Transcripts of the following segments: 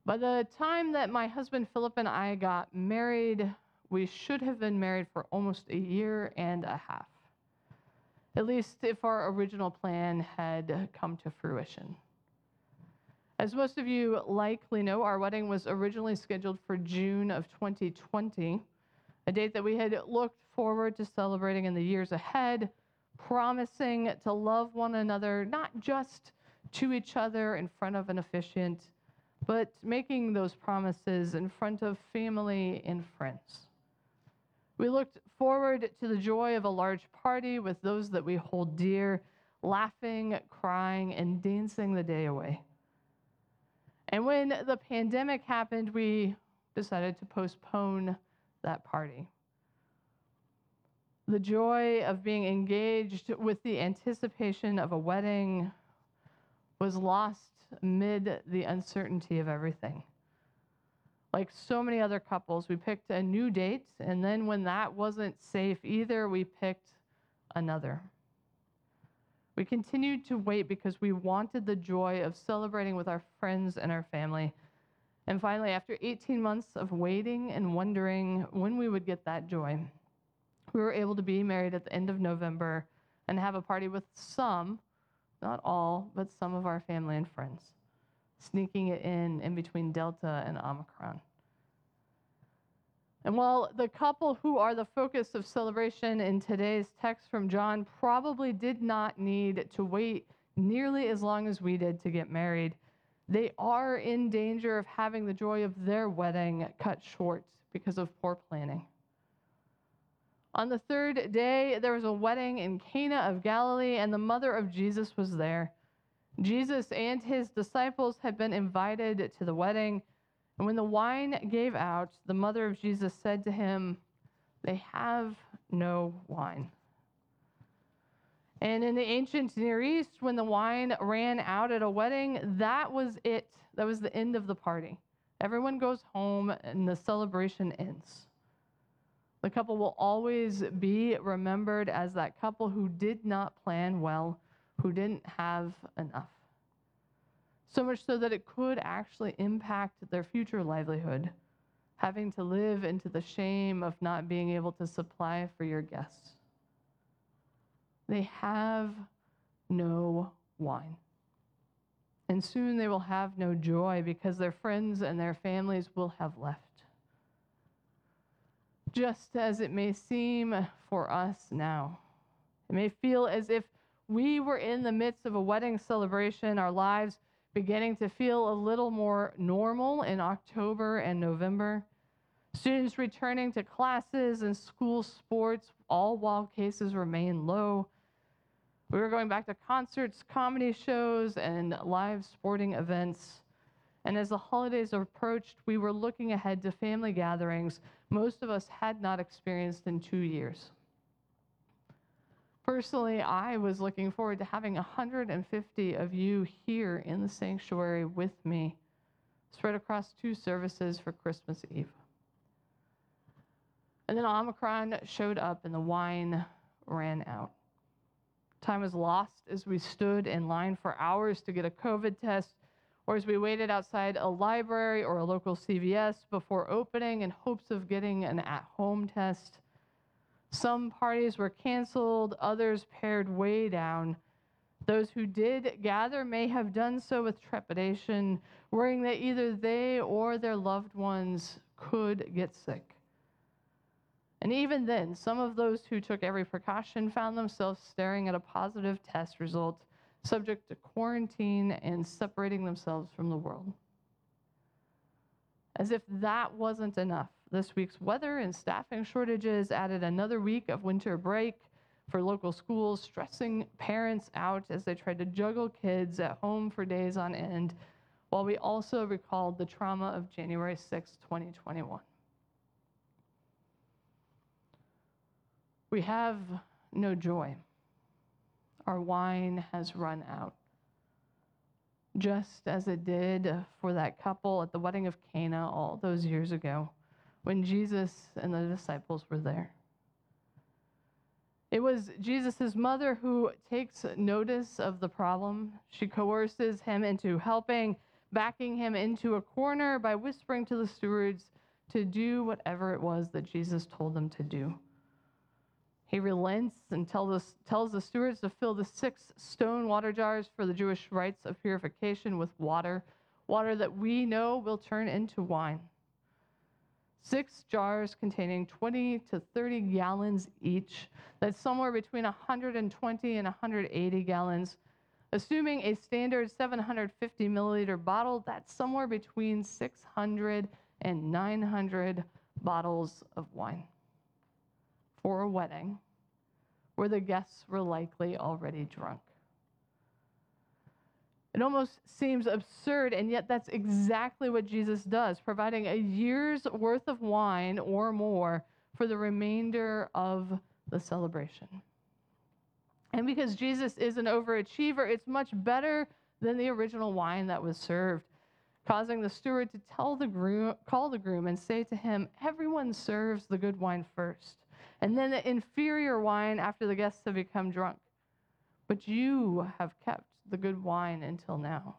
By the time that my husband Philip and I got married, we should have been married for almost a year and a half. At least if our original plan had come to fruition. As most of you likely know, our wedding was originally scheduled for June of 2020, a date that we had looked forward to celebrating in the years ahead, promising to love one another, not just to each other in front of an officiant, but making those promises in front of family and friends. We looked forward to the joy of a large party with those that we hold dear, laughing, crying, and dancing the day away. And when the pandemic happened, we decided to postpone that party. The joy of being engaged with the anticipation of a wedding was lost amid the uncertainty of everything. Like so many other couples, we picked a new date, and then when that wasn't safe either, we picked another. We continued to wait because we wanted the joy of celebrating with our friends and our family. And finally, after 18 months of waiting and wondering when we would get that joy, we were able to be married at the end of November and have a party with some, not all, but some of our family and friends, sneaking it in between Delta and Omicron. And while the couple who are the focus of celebration in today's text from John probably did not need to wait nearly as long as we did to get married, they are in danger of having the joy of their wedding cut short because of poor planning. On the third day, there was a wedding in Cana of Galilee, and the mother of Jesus was there. Jesus and his disciples had been invited to the wedding, and when the wine gave out, the mother of Jesus said to him, "They have no wine." And in the ancient Near East, when the wine ran out at a wedding, that was it. That was the end of the party. Everyone goes home and the celebration ends. The couple will always be remembered as that couple who did not plan well, who didn't have enough. So much so that it could actually impact their future livelihood, having to live into the shame of not being able to supply for your guests. They have no wine. And soon they will have no joy because their friends and their families will have left. Just as it may seem for us now, it may feel as if we were in the midst of a wedding celebration, our lives beginning to feel a little more normal in October and November. Students returning to classes and school sports, all while cases remain low. We were going back to concerts, comedy shows, and live sporting events. And as the holidays approached, we were looking ahead to family gatherings most of us had not experienced in 2 years. Personally, I was looking forward to having 150 of you here in the sanctuary with me, spread across 2 services for Christmas Eve. And then Omicron showed up and the wine ran out. Time was lost as we stood in line for hours to get a COVID test, or as we waited outside a library or a local CVS before opening in hopes of getting an at-home test. Some parties were canceled, others pared way down. Those who did gather may have done so with trepidation, worrying that either they or their loved ones could get sick. And even then, some of those who took every precaution found themselves staring at a positive test result, subject to quarantine and separating themselves from the world. As if that wasn't enough, this week's weather and staffing shortages added another week of winter break for local schools, stressing parents out as they tried to juggle kids at home for days on end, while we also recalled the trauma of January 6, 2021. We have no joy. Our wine has run out, just as it did for that couple at the wedding of Cana all those years ago when Jesus and the disciples were there. It was Jesus' mother who takes notice of the problem. She coerces him into helping, backing him into a corner by whispering to the stewards to do whatever it was that Jesus told them to do. He relents and tells the stewards to fill the 6 stone water jars for the Jewish rites of purification with water that we know will turn into wine. 6 jars containing 20 to 30 gallons each. That's somewhere between 120 and 180 gallons. Assuming a standard 750 milliliter bottle, that's somewhere between 600 and 900 bottles of wine for a wedding where the guests were likely already drunk. It almost seems absurd, and yet that's exactly what Jesus does, providing a year's worth of wine or more for the remainder of the celebration. And because Jesus is an overachiever, it's much better than the original wine that was served, causing the steward to call the groom and say to him, "Everyone serves the good wine first, and then the inferior wine after the guests have become drunk. But you have kept the good wine until now."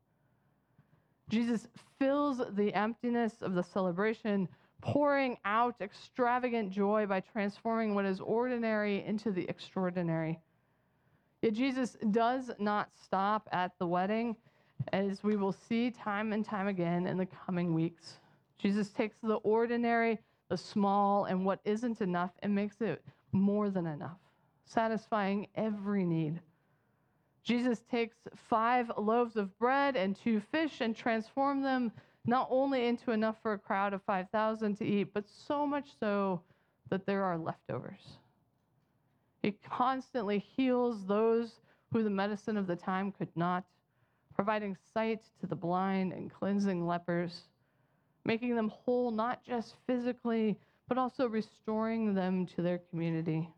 Jesus fills the emptiness of the celebration, pouring out extravagant joy by transforming what is ordinary into the extraordinary. Yet Jesus does not stop at the wedding, as we will see time and time again in the coming weeks. Jesus takes the ordinary, the small, and what isn't enough and makes it more than enough, satisfying every need. Jesus takes 5 loaves of bread and 2 fish and transforms them not only into enough for a crowd of 5,000 to eat, but so much so that there are leftovers. He constantly heals those who the medicine of the time could not, providing sight to the blind and cleansing lepers, making them whole not just physically, but also restoring them to their community.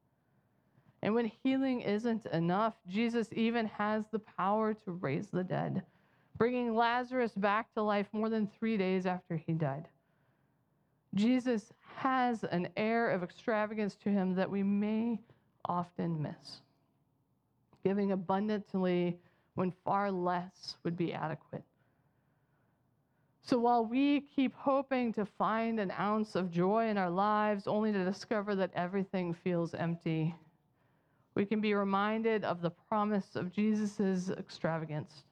And when healing isn't enough, Jesus even has the power to raise the dead, bringing Lazarus back to life more than 3 days after he died. Jesus has an air of extravagance to him that we may often miss, giving abundantly when far less would be adequate. So while we keep hoping to find an ounce of joy in our lives only to discover that everything feels empty, we can be reminded of the promise of Jesus' extravagance.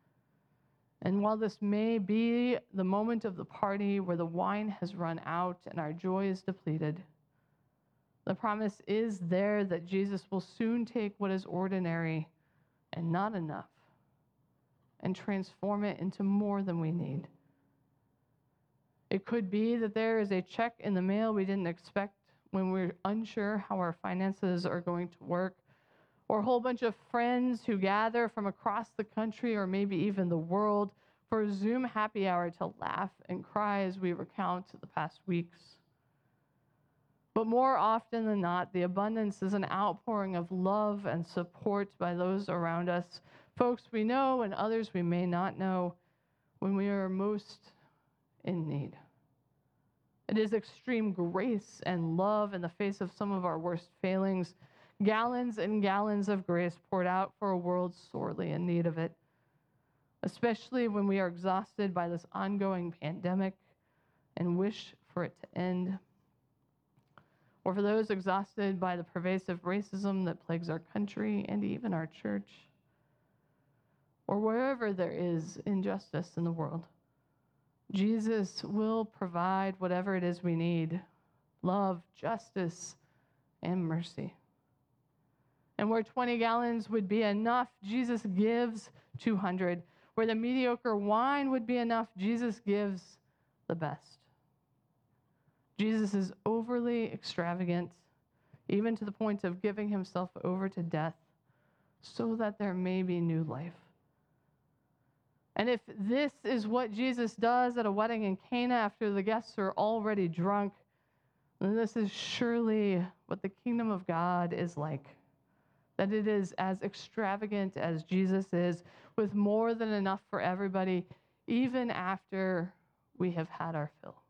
And while this may be the moment of the party where the wine has run out and our joy is depleted, the promise is there that Jesus will soon take what is ordinary and not enough and transform it into more than we need. It could be that there is a check in the mail we didn't expect when we're unsure how our finances are going to work, or a whole bunch of friends who gather from across the country or maybe even the world for a Zoom happy hour to laugh and cry as we recount the past weeks. But more often than not, the abundance is an outpouring of love and support by those around us, folks we know and others we may not know, when we are most in need. It is extreme grace and love in the face of some of our worst failings, gallons and gallons of grace poured out for a world sorely in need of it, especially when we are exhausted by this ongoing pandemic and wish for it to end, or for those exhausted by the pervasive racism that plagues our country and even our church, or wherever there is injustice in the world. Jesus will provide whatever it is we need: love, justice, and mercy. And where 20 gallons would be enough, Jesus gives 200. Where the mediocre wine would be enough, Jesus gives the best. Jesus is overly extravagant, even to the point of giving himself over to death, so that there may be new life. And if this is what Jesus does at a wedding in Cana after the guests are already drunk, then this is surely what the kingdom of God is like. That it is as extravagant as Jesus is, with more than enough for everybody, even after we have had our fill.